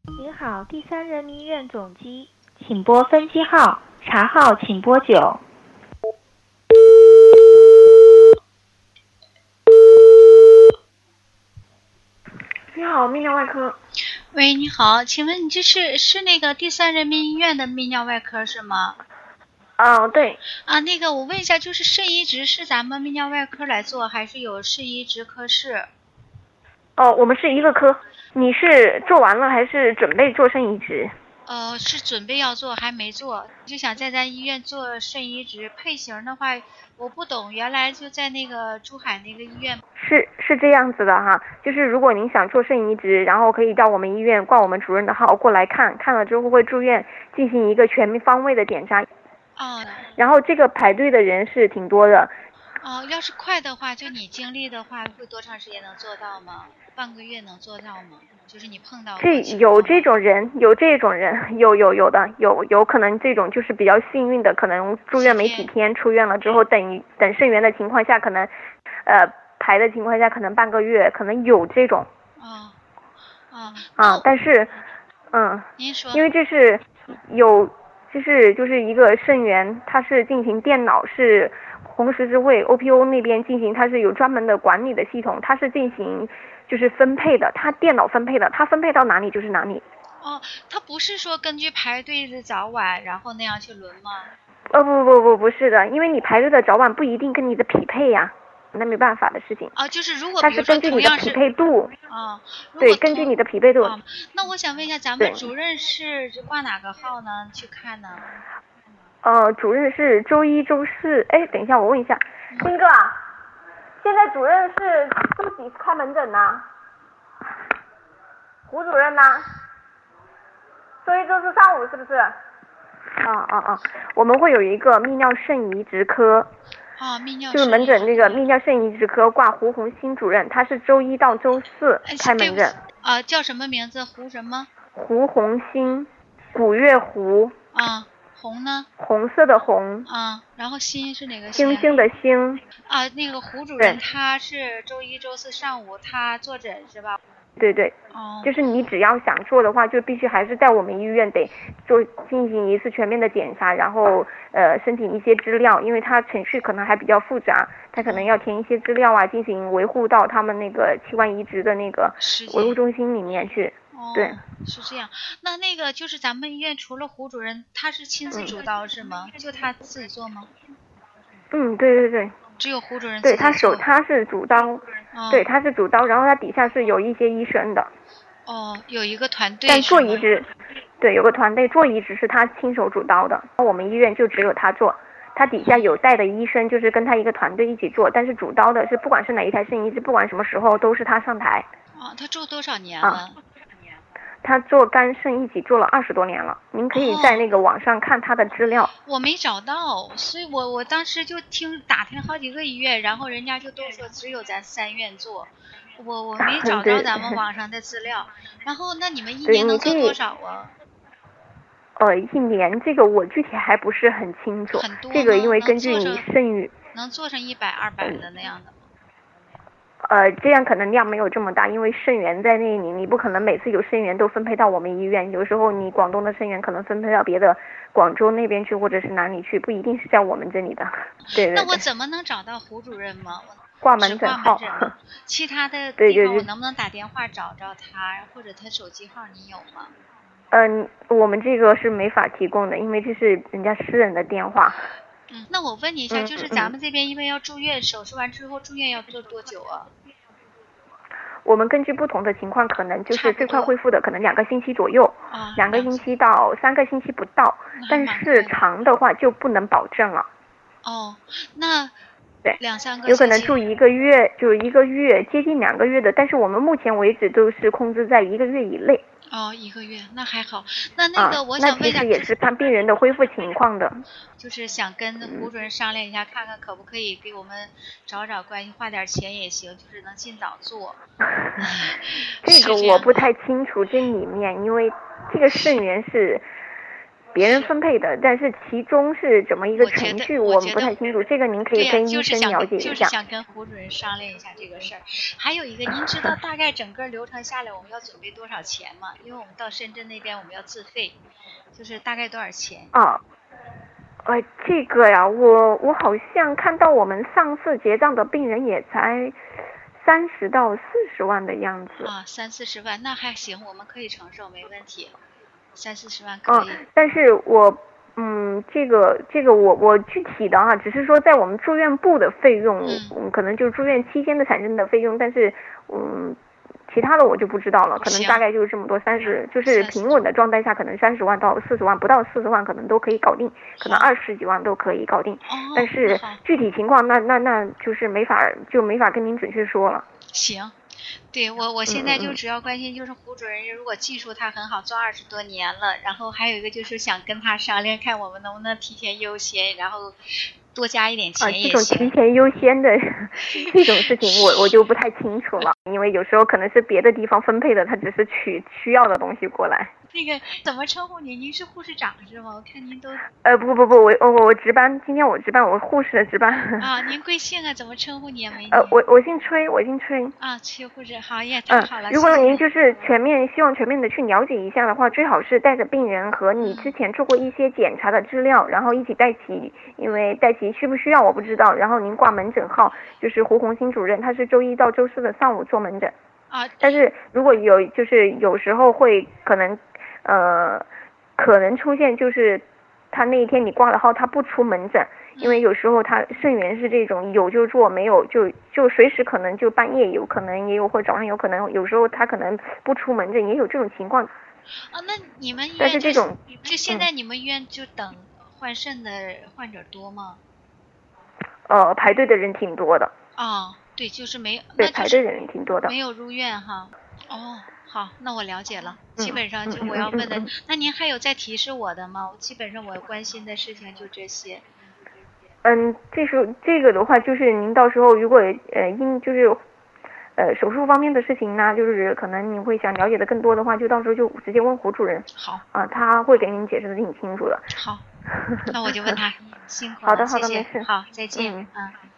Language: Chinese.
您好，第三人民医院总机，请拨分机号，查号请拨9。 你好，泌尿外科。 喂，你好，请问你这是那个第三人民医院的泌尿外科是吗？ 对。 那个我问一下，就是肾移植是咱们泌尿外科来做，还是有肾移植科室？ 我们是一个科。你是做完了还是准备做肾移植？ 是准备要做，还没做，就想在咱医院做肾移植。配型的话，我不懂，原来就在那个珠海那个医院。 是这样子的哈，就是如果您想做肾移植，然后可以到我们医院挂我们主任的号过来看了之后会住院进行一个全方位的检查。然后这个排队的人是挺多的。 要是快的话，就你经历的话，会多长时间能做到吗？半个月能做到吗？就是你碰到有这种人，有的，有可能这种就是比较幸运的，可能住院没几天，出院了之后等肾源的情况下，可能排的情况下可能半个月，可能有这种。但是您说， 因为这是就是一个肾源，它是进行电脑是红十字会 OPO 那边进行，它是有专门的管理的系统，它是进行就是分配的，它电脑分配的，它分配到哪里就是哪里。 它不是说根据排队的早晚然后那样去轮吗？ 不是的，因为你排队的早晚不一定跟你的匹配呀，那没办法的事情。 就是如果它是根据你的匹配度。对，根据你的匹配度。 那我想问一下，咱们主任是挂哪个号呢？去看呢？ 主任是周一、周四。等一下，我问一下，斌哥啊，现在主任是周几开门诊呢？胡主任呢？周一、周四上午是不是？我们会有一个泌尿肾移植科。 泌尿就是门诊那个泌尿肾移植科挂胡红星主任，他是周一到周四开门诊。 叫什么名字？胡什么？ 胡红星，古月胡。 红呢？ 红色的红。 然后星是哪个星星的星。 那个胡主任他是周一、周四上午他坐诊是吧？ 对。就是你只要想做的话，就必须还是在我们医院得进行一次全面的检查，然后申请一些资料，因为它程序可能还比较复杂，它可能要填一些资料啊，进行维护到他们那个器官移植的那个维护中心里面去。对， 是这样。那个就是咱们医院除了胡主任，他是亲自主刀是吗？就他自己做吗？ 对。 只有胡主任对，他是主刀。对，他是主刀，然后他底下是有一些医生的。 有一个团队。 但做移植，对，有个团队做移植是他亲手主刀的，我们医院就只有他做，他底下有带的医生，就是跟他一个团队一起做，但是主刀的是不管是哪一台肾移植，不管什么时候都是他上台。 他做多少年了？ 他做肝肾一起做了20多年了，您可以在那个网上看他的资料。 我没找到，所以我当时就打听好几个医院，然后人家就都说只有咱3院做，我没找着咱们网上的资料。然后那你们一年能做多少啊？ 一年这个我具体还不是很清楚，这个因为根据你肾域能做成100、200的那样的吗？ 这样可能量没有这么大，因为肾源在那里，你不可能每次有肾源都分配到我们医院，有时候你广东的肾源可能分配到别的广州那边去，或者是哪里去，不一定是在我们这里的。对。 那我怎么能找到胡主任吗？ 挂门诊号。 其他的地方我能不能打电话找着他，或者他手机号你有吗？ 我们这个是没法提供的，因为这是人家私人的电话。 那我问你一下，就是咱们这边因为要住院，手术完之后住院要做多久啊？ 我们根据不同的情况，可能就是最快恢复的可能2个星期左右，2个星期到3个星期不到，但是长的话就不能保证了。 那对 2、3个有可能住1个月，就1个月接近2个月的，但是我们目前为止都是控制在1个月以内。 1个月那还好。那个我想问一下， 那其实也是看病人的恢复情况的。 就是想跟胡主任商量一下，看看可不可以给我们找关系，花点钱也行，就是能尽早做。 这个我不太清楚这里面，因为这个肾源是别人分配的，但是其中是怎么一个程序，我们不太清楚，这个您可以跟医生了解一下。 就是想跟胡主任商量一下这个事儿。还有一个，您知道大概整个流程下来我们要准备多少钱吗？因为我们到深圳那边我们要自费，就是大概多少钱？ 这个呀，我好像看到我们上次结账的病人也才30到40万的样子。 30-40万，那还行，我们可以承受，没问题。30-40万可以。 但是这个我具体的只是说在我们住院部的费用，可能就是住院期间的产生的费用，但是其他的我就不知道了，可能大概就是这么多，30就是平稳的状态下，可能30万到40万，不到40万可能都可以搞定，可能20几万都可以搞定。但是具体情况那就是没法跟您准确说了。 行。对，我现在就主要关心就是胡主任，如果技术他很好，做20多年了，然后还有一个就是想跟他商量，看我们能不能提前优先，然后多加一点钱也行。 这种提前优先的这种事情我就不太清楚了，因为有时候可能是别的地方分配的，他只是取需要的东西过来。 那个怎么称呼您？您是护士长是吗？我看您都不，我值班，今天我值班，我护士的值班。 您贵姓啊？怎么称呼你啊？美女？ 我姓崔， 崔护士，好呀，太好了。 如果您就是希望全面的去了解一下的话，最好是带着病人和你之前做过一些检查的资料，然后一起带齐，因为带齐需不需要我不知道。然后您挂门诊号，就是胡红星主任，他是周1到周4的上午做门诊。但是如果有时候会可能出现就是他那一天你挂了号他不出门诊，因为有时候他肾源是这种有就做，没有就随时可能就半夜有可能也有，或早上有可能，有时候他可能不出门诊，也有这种情况。 那你们医院但是这种就现在你们医院就等换肾的患者多吗？ 排队的人挺多的。 对，就是没对，排队的人挺多的， 没有入院哈。好，那我了解了。基本上就我要问的，那您还有再提示我的吗？基本上我关心的事情就这些。 这个的话，就是您到时候如果手术方面的事情呢，就是可能你会想了解的更多的话，就到时候就直接问胡主任。 好。 他会给您解释的挺清楚的。 好，那我就问他。辛苦了。 好的，没事。 好，再见。